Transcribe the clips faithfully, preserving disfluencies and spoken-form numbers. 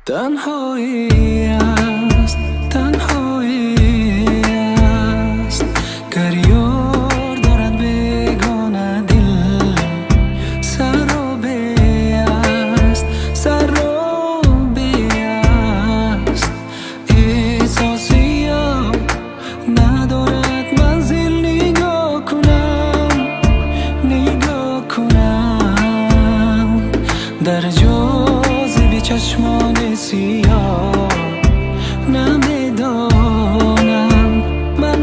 تنهایی است، تنهایی است، گریار دارد بیگانه دل. سرابی است، سرابی است، احساسیم ندارد منزل. نگاه کنم، نگاه کنم در جاذبه چشمان سیاه. نمیدانم، من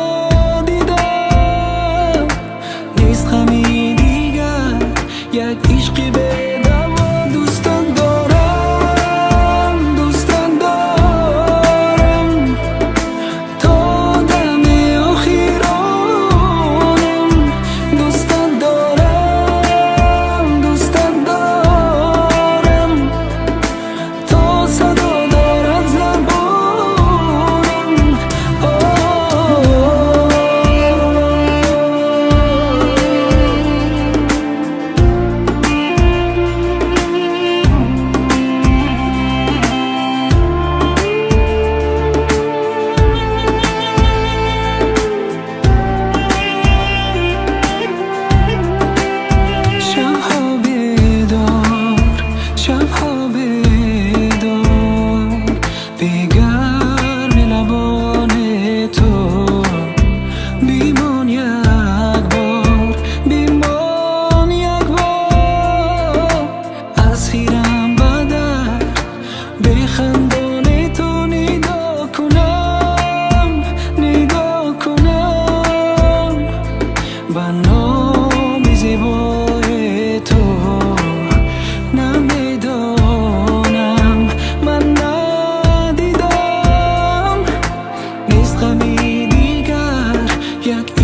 ندیدم، نیست غمی دیگر، یک عشقی به دوام. دوستان دارم، دوستان دارم تا دم آخرانم. دوستان دارم، دوستان دارم تا صدا دارد زبانم. شبها بیدار، شبها بیدار، بیگرم لبان تو. بیمان یک بار، بیمان یک بار، اسیرم بدر به خندان تو. نگاه کنم، نگاه کنم به نام زیبای تو. نمیدانم، من ندیدم، نیست غمی دیگر، یک